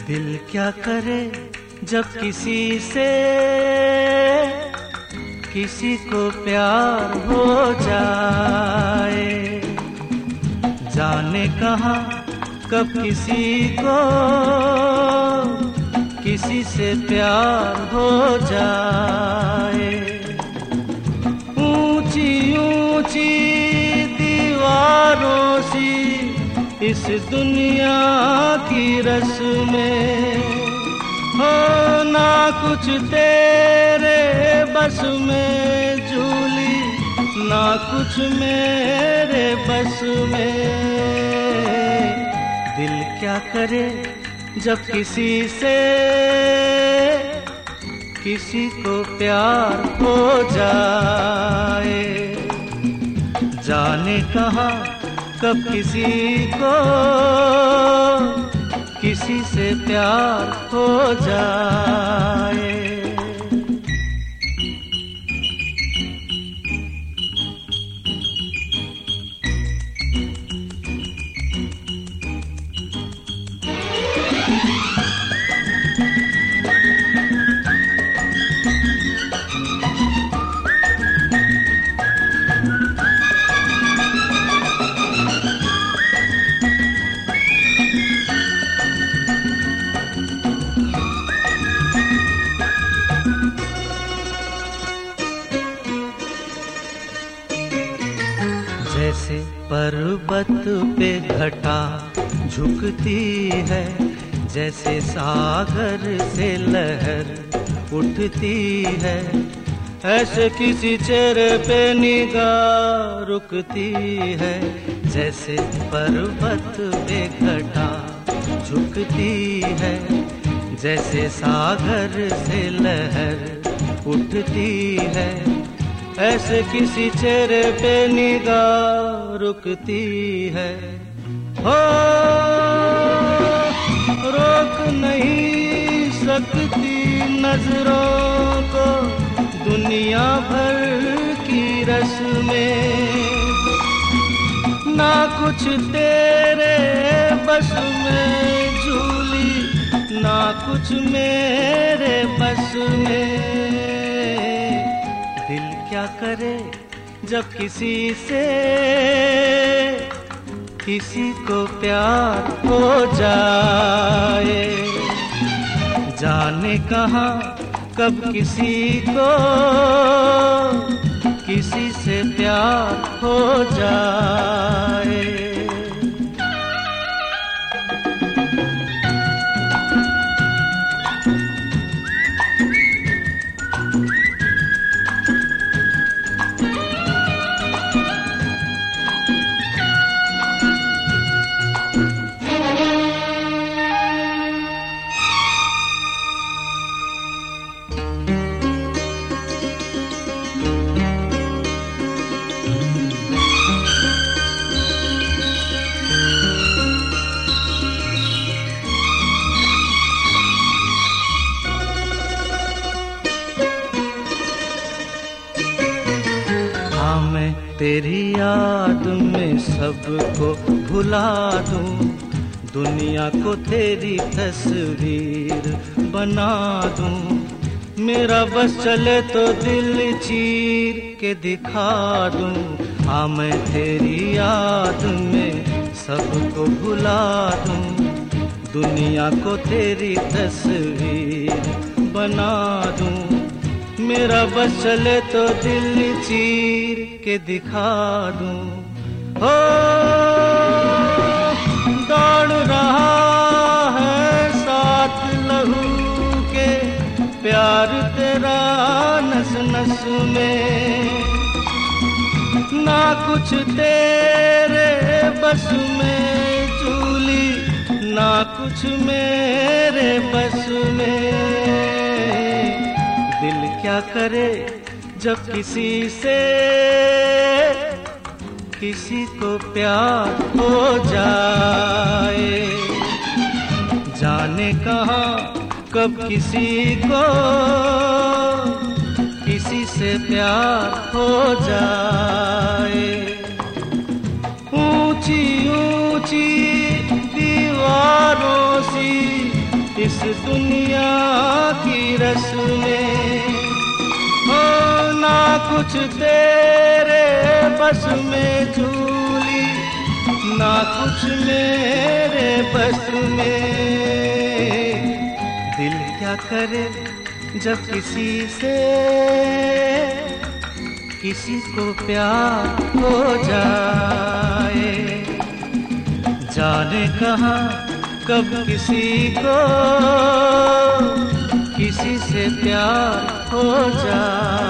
दिल क्या करे जब किसी से किसी को प्यार हो जाए, जाने कहाँ कब किसी को किसी से प्यार हो जाए। ऊंची ऊंची दीवारों सी इस दुनिया की रस्में हो, ना कुछ तेरे बस में झूली, ना कुछ मेरे बस में। दिल क्या करे जब किसी से किसी को प्यार हो जाए, जाने कहाँ कब किसी को किसी से प्यार हो जाए। जैसे पर्वत पे घटा झुकती है, जैसे सागर से लहर उठती है, ऐसे किसी चेहरे पे निगाह रुकती है। जैसे पर्वत पे घटा झुकती है, जैसे सागर से लहर उठती है, ऐसे किसी चेहरे पे निगाह रुकती है। हो रोक नहीं सकती नजरों को दुनिया भर की रस्में, ना कुछ तेरे बस में झूली, ना कुछ मेरे बस में। दिल क्या करे जब किसी से किसी को प्यार हो जाए, जाने कहाँ कब किसी को किसी से प्यार हो जाए। मैं तेरी याद में सबको भुला दूं, दुनिया को तेरी तस्वीर बना दूं। मेरा बस चले तो दिल चीर के दिखा दूं। हाँ मैं तेरी याद में सबको भुला दूं, दुनिया को तेरी तस्वीर बना दूं। मेरा बस चले तो दिल चीर के दिखा दूं। हो दौड़ रहा है साथ लहू के प्यार तेरा नस नस में, ना कुछ तेरे बस में झूली, ना कुछ मेरे बस में। दिल क्या करे जब किसी से किसी को प्यार हो जाए, जाने कहाँ कब किसी को किसी से प्यार हो जाए। ऊंची ऊंची दीवारों सी इस दुनिया की रस्में हो, ना कुछ तेरे बस में झूली, ना कुछ मेरे बस में। दिल क्या करे जब किसी को प्यार हो जाए, जाने कहाँ कब किसी से प्यार हो जाए।